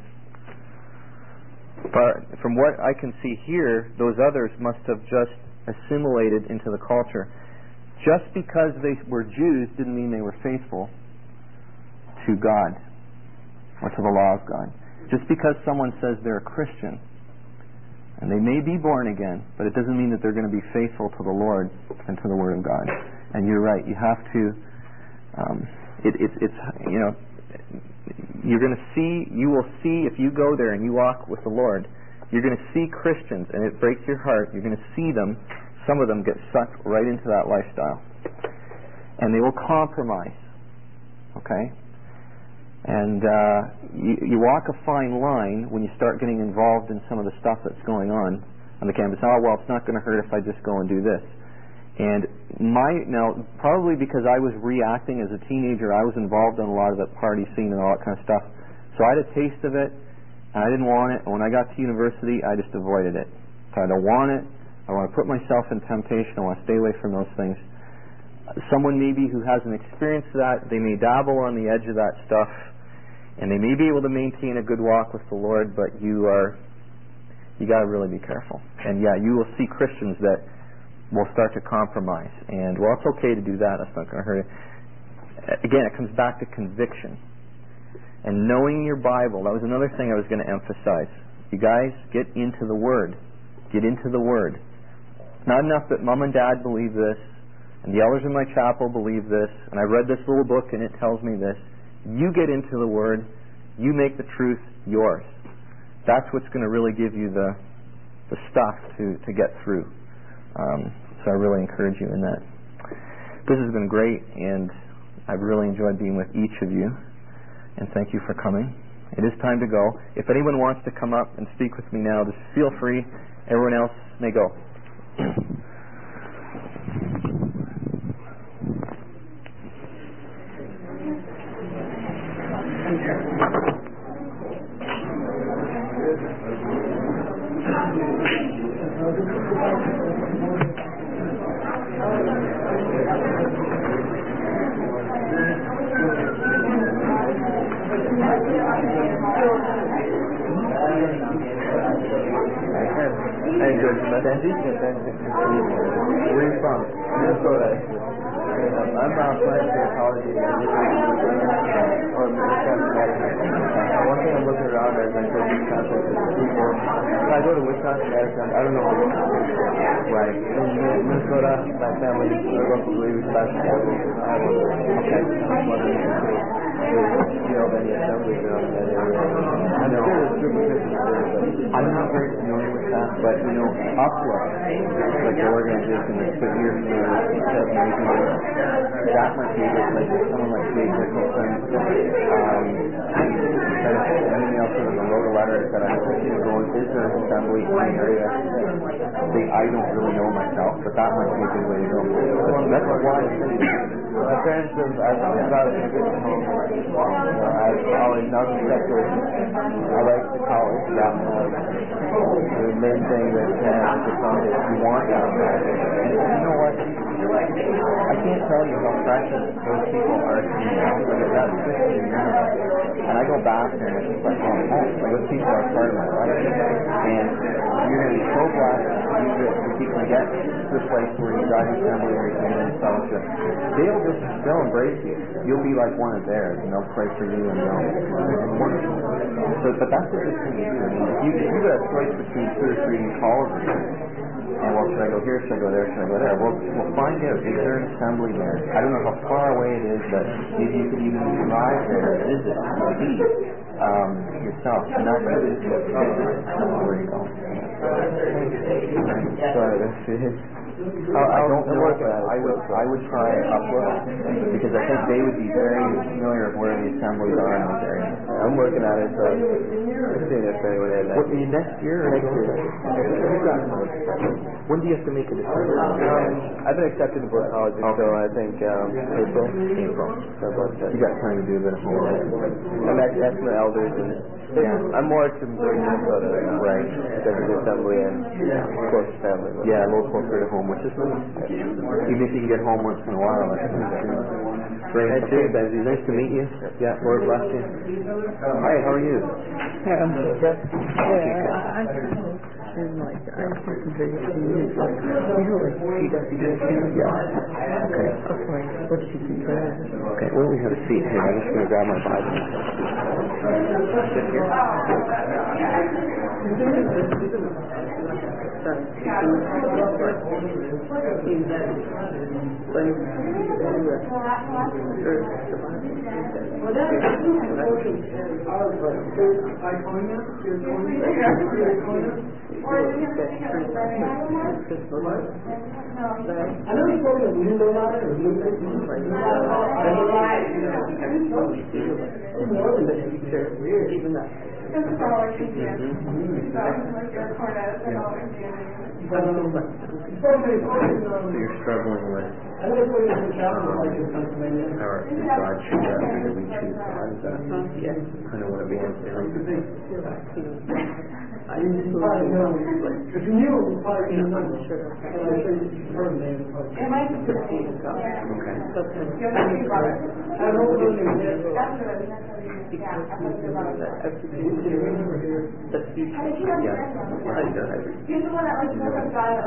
But from what I can see here, those others must have just assimilated into the culture. Just because they were Jews didn't mean they were faithful to God or to the law of God. Just because someone says they're a Christian, and they may be born again, but it doesn't mean that they're going to be faithful to the Lord and to the Word of God. And you're right, you have to, you're going to see, you will see if you go there and you walk with the Lord, you're going to see Christians, and it breaks your heart. You're going to see them, some of them get sucked right into that lifestyle. And they will compromise. Okay? And you walk a fine line when you start getting involved in some of the stuff that's going on the campus. Oh, well, it's not going to hurt if I just go and do this. And now, probably because I was reacting as a teenager, I was involved in a lot of the party scene and all that kind of stuff. So I had a taste of it, and I didn't want it. And when I got to university, I just avoided it. So I don't want it. I want to put myself in temptation. I want to stay away from those things. Someone maybe who hasn't experienced that, they may dabble on the edge of that stuff, and they may be able to maintain a good walk with the Lord, but you got to really be careful. And yeah, you will see Christians that will start to compromise. And well, it's okay to do that. That's not going to hurt it. Again, it comes back to conviction. And knowing your Bible, that was another thing I was going to emphasize. You guys, get into the Word. Get into the Word. It's not enough that Mom and Dad believe this, and the elders in my chapel believe this, and I read this little book and it tells me this. You get into the Word. You make the truth yours. That's what's going to really give you the stuff to get through. So I really encourage you in that. This has been great, and I've really enjoyed being with each of you. And thank you for coming. It is time to go. If anyone wants to come up and speak with me now, just feel free. Everyone else may go. Hey, good. Mackenzie? Where are you from? Minnesota. I'm applying for college in or Wisconsin. One thing I'm looking around as I go to Wisconsin is people. If I go to Wisconsin, Madison, I don't know what to do. Right. In Minnesota, my family, we're going to believe basketball. I don't know. Okay. Any assemblies around that area. I know there's a group of Christians there, but I'm not very familiar with that. But, Uplift, like the organization that's put here for that might be a good place. Someone like Jake Nicholson, an email to them and wrote a letter that I'm thinking of going to Visitor Assembly in the area. I don't really know myself, but that might be a good way to go. That's why I think my parents have got a good home. I've always not expected. I like the college. That's the main thing that you want out of that. And you know what? I can't tell you how precious those people are to me now. That's Christian University. And I go back there and it's just like, those people are part of my life. And you're going to be so glad that you can get to a place where you drive assembly or you're in fellowship. They'll embrace you. You'll be like one of theirs and they'll pray for you and wonderful. But that's the good thing to do. If you got a choice between 2 or 3 colleges, and should I go here, should I go there, should I go there? We'll find out. Is there an assembly there? I don't know how far away it is, but maybe you could even drive there and visit and see yourself. And that's where you go. Sorry, that's it. I don't know, but I would try Uplift because I think they would be very familiar with where the assemblies are in this area. I'm working on it, so I'm seeing if anyone had that. Next year or next year? When do you have to make a decision? I've been accepted to both colleges, so I think April. You got time to do a bit of homework. I'm asking the elders, and I'm more to Minnesota right? Because of the assembly and close family. Yeah, a little closer to home. Which is nice. Even if you can get home once in a while. Great. Okay, Benzie. Nice to meet you. Yeah, Lord bless you. Hi, how are you? I'm just I'm thinking very serious. She doesn't do it. Okay. Okay. What she can do. Okay, well, we have a seat here. I'm just going to grab my Bible. Sit here. So you're struggling with how God should that we choose God? Is that kind of what it means? If you knew, you probably knew. I'm sure. Her name. It might be okay. I don't know because you know that everything is the future. Yeah. He's the one that likes to look at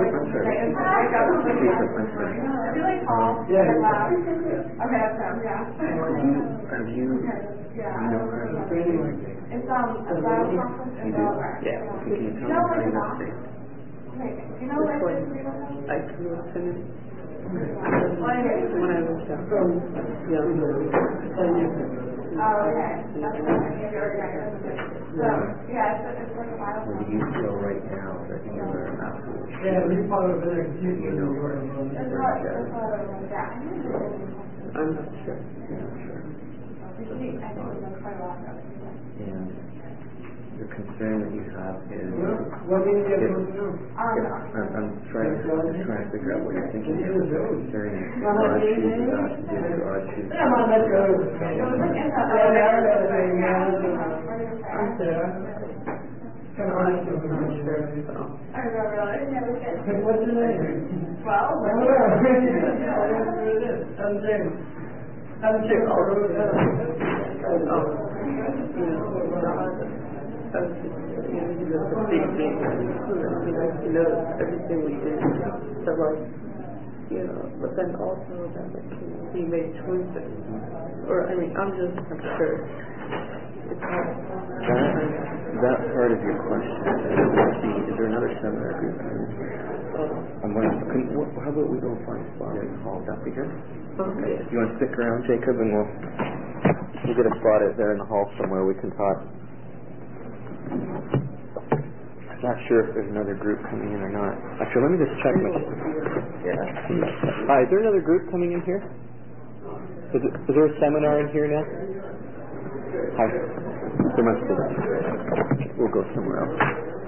really tall. Yeah. Okay, that's him, yeah. Have you know her? It's a Bible conference in Delaware. Yeah. Can you tell me how you got to say? You know what I grew up in it. When I was young. Oh, okay. That's so, yeah, it's like a Bible. Or do you feel right now that you are absolutely sure? Yeah, you probably been there confused. You know where I'm not sure. And the concern that you have is What do you get to do? I'm trying to figure out what you're thinking. The concern is God chooses us to do God chooses. What's your name? Well, everything we did. So but then also that he made choices. Or I'm sure. It's hard. That part of your question. Is there another seminar group? How about we go find a spot in the hall? Would that be good? Okay. You want to stick around, Jacob, and we'll get a spot out there in the hall somewhere we can talk. Not sure if there's another group coming in or not. Actually, let me just check. Hi, is there another group coming in here? Is there a seminar in here now? Hi. There must be. We'll go somewhere else.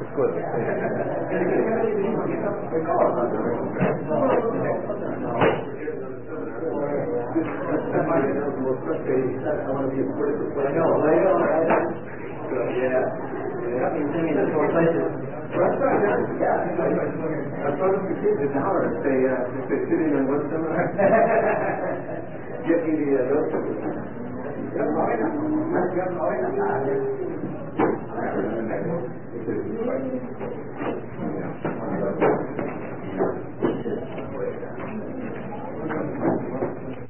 I've been singing in 4 places. That's right. I thought of the kids an hour if they sit in on one seminar. Get me the notes.